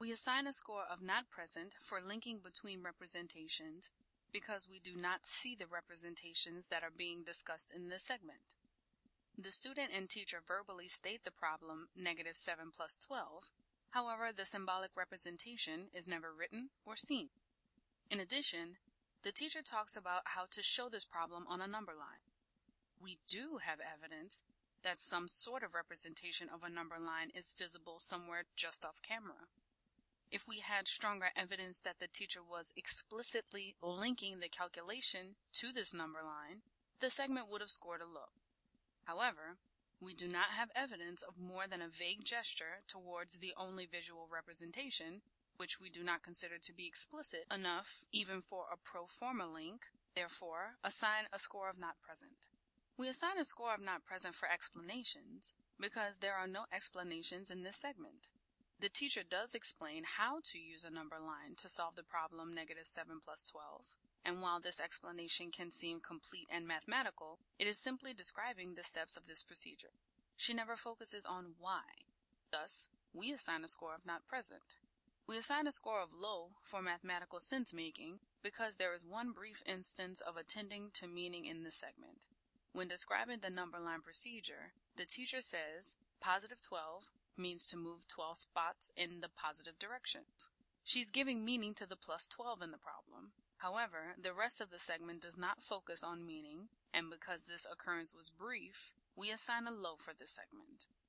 We assign a score of not present for linking between representations because we do not see the representations that are being discussed in this segment. The student and teacher verbally state the problem -7 plus 12. However, the symbolic representation is never written or seen. In addition, the teacher talks about how to show this problem on a number line. We do have evidence that some sort of representation of a number line is visible somewhere just off camera. If we had stronger evidence that the teacher was explicitly linking the calculation to this number line, the segment would have scored a low. However, we do not have evidence of more than a vague gesture towards the only visual representation, which we do not consider to be explicit enough even for a pro forma link, therefore assign a score of not present. We assign a score of not present for explanations because there are no explanations in this segment. The teacher does explain how to use a number line to solve the problem -7 plus 12, and while this explanation can seem complete and mathematical, it is simply describing the steps of this procedure. She never focuses on why. Thus, we assign a score of not present. We assign a score of low for mathematical sense-making because there is one brief instance of attending to meaning in this segment. When describing the number line procedure, the teacher says +12 means to move 12 spots in the positive direction. She's giving meaning to the +12 in the problem. However, the rest of the segment does not focus on meaning, and because this occurrence was brief, we assign a low for this segment.